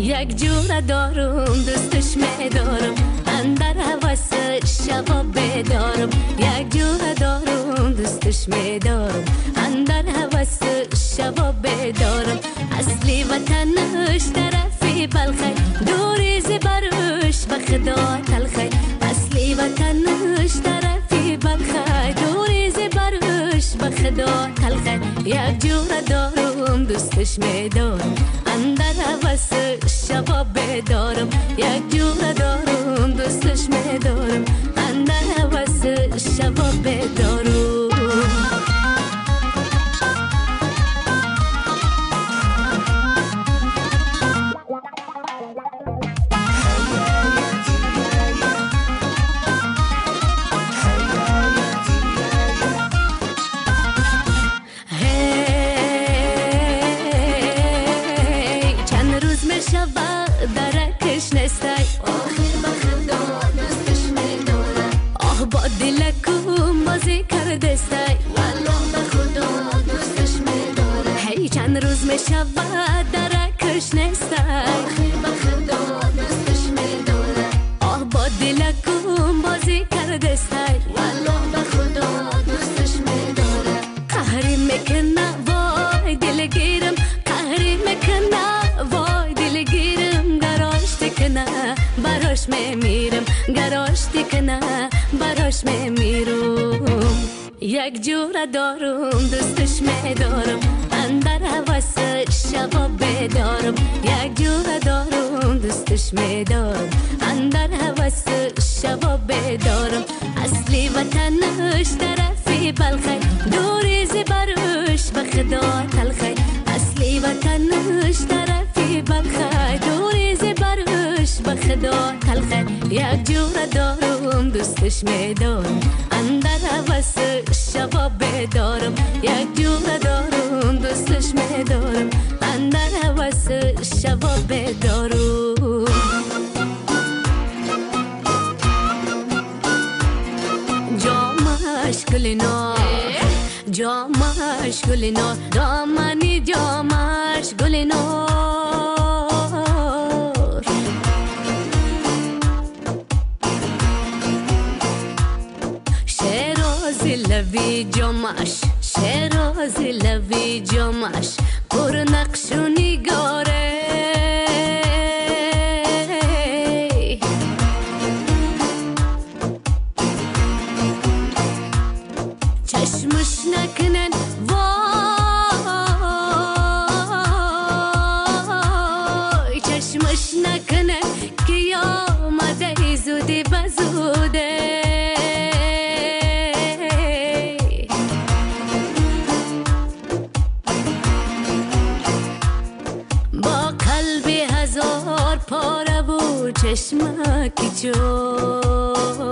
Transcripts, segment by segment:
یک جور دارم دوستش میدارم اندر هوس شبا بدارم یک جور دارم دوستش میدارم اندر هوس شبا بدارم اصلی وطنش طرفی بلخی دوری زبرش بخدا تلخی اصلی وطنش طرفی بلخی دوری زبرش بخدا تلخی یک جور دارم دوستش میدارم اندر هوس شبا بدارم یک جور دارم دوستش میدارم اندر هوس شبا بدارم شبا درکش نستای آخر بخدا دوستش میداره آه با دلکم بازی کرده استای والله بخدا دوستش میداره قهری میکنه وای دلگیرم قهری میکنه وای دلگیرم گراش تکنه براش میمیرم گراش تکنه براش میمیرم یک جور دارم دوستش میدارم اندر هوس شبا بدارم یک جور دارم دوستش میدارم اندر هوس شبا بدارم اصلی وطنش طرفی بلخی دوری زبرش بخدا تلخی اصلی وطنش طرفی بلخی دوری زبرش بخدا تلخی یک جور دارم دوستش میدارم اندر هوس شبا بدارم یک جور دارم دوستش میدارم اندر هوس شبا بدارم جامش گلنار جامش گلنار دامنی جامش گلنار شیرازی لبی جامش شیرازی لبی جامش پر نقش و نگاره چشمش نکنن وای چشمش نکنن که آمده زودی بزوده پاره بود چشمکی چور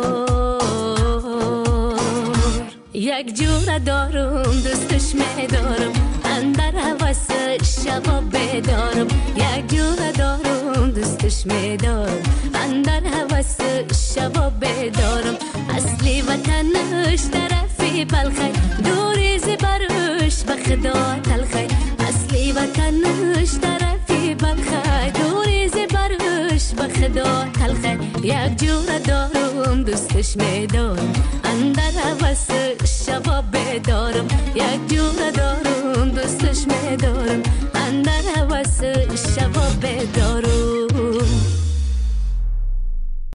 یک جور دارم دوستش میدارم اندر هوس شبا بدارم یک جور دارم دوستش میدارم اندر هوس شبا بدارم اصلی وطنش طرفی بلخی دوری زبرش بخدا تلخی اصلی وطنش طرفی بلخی دوری زبرش بخدا تلخی یک جور دارم دوستش میدارم اندر هوس شبا بدارم یک جور دارم دوستش میدارم اندر هوس شبا بدارم